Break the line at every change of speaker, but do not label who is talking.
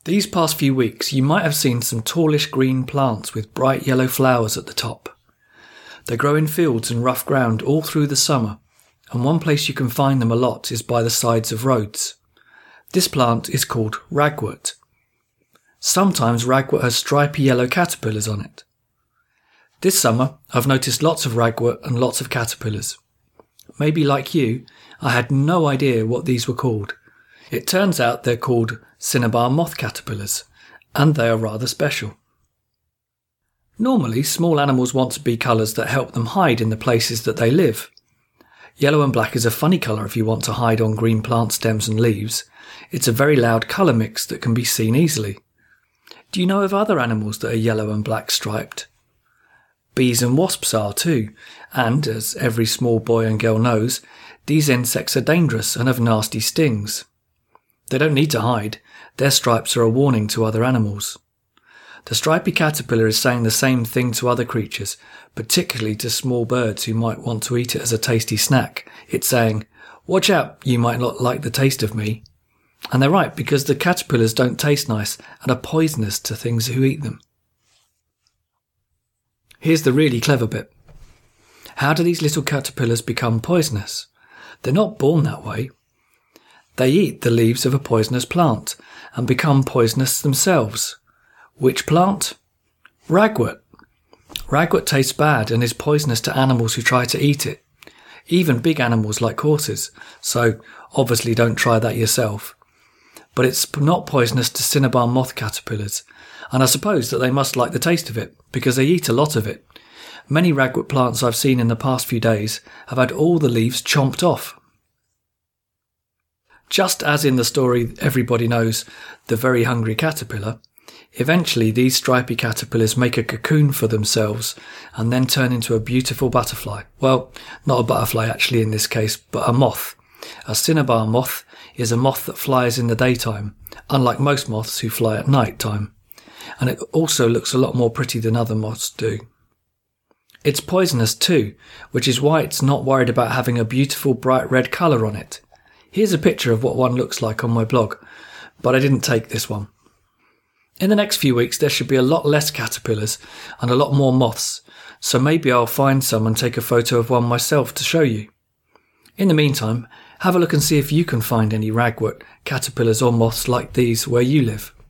These past few weeks you might have seen some tallish green plants with bright yellow flowers at the top. They grow in fields and rough ground all through the summer, and one place you can find them a lot is by the sides of roads. This plant is called ragwort. Sometimes ragwort has stripy yellow caterpillars on it. This summer I've noticed lots of ragwort and lots of caterpillars. Maybe like you, I had no idea what these were called. It turns out they're called cinnabar moth caterpillars, and they are rather special. Normally, small animals want to be colours that help them hide in the places that they live. Yellow and black is a funny colour if you want to hide on green plant stems and leaves. It's a very loud colour mix that can be seen easily. Do you know of other animals that are yellow and black striped? Bees and wasps are too, and, as every small boy and girl knows, these insects are dangerous and have nasty stings. They don't need to hide. Their stripes are a warning to other animals. The stripy caterpillar is saying the same thing to other creatures, particularly to small birds who might want to eat it as a tasty snack. It's saying, "Watch out, you might not like the taste of me." And they're right, because the caterpillars don't taste nice and are poisonous to things who eat them. Here's the really clever bit. How do these little caterpillars become poisonous? They're not born that way. They eat the leaves of a poisonous plant and become poisonous themselves. Which plant? Ragwort. Ragwort tastes bad and is poisonous to animals who try to eat it. Even big animals like horses, so obviously don't try that yourself. But it's not poisonous to cinnabar moth caterpillars, and I suppose that they must like the taste of it, because they eat a lot of it. Many ragwort plants I've seen in the past few days have had all the leaves chomped off. Just as in the story everybody knows, The Very Hungry Caterpillar, eventually these stripy caterpillars make a cocoon for themselves and then turn into a beautiful butterfly. Well, not a butterfly actually in this case, but a moth. A cinnabar moth is a moth that flies in the daytime, unlike most moths who fly at night time. And it also looks a lot more pretty than other moths do. It's poisonous too, which is why it's not worried about having a beautiful bright red colour on it. Here's a picture of what one looks like on my blog, but I didn't take this one. In the next few weeks there should be a lot less caterpillars and a lot more moths, so maybe I'll find some and take a photo of one myself to show you. In the meantime, have a look and see if you can find any ragwort, caterpillars or moths like these where you live.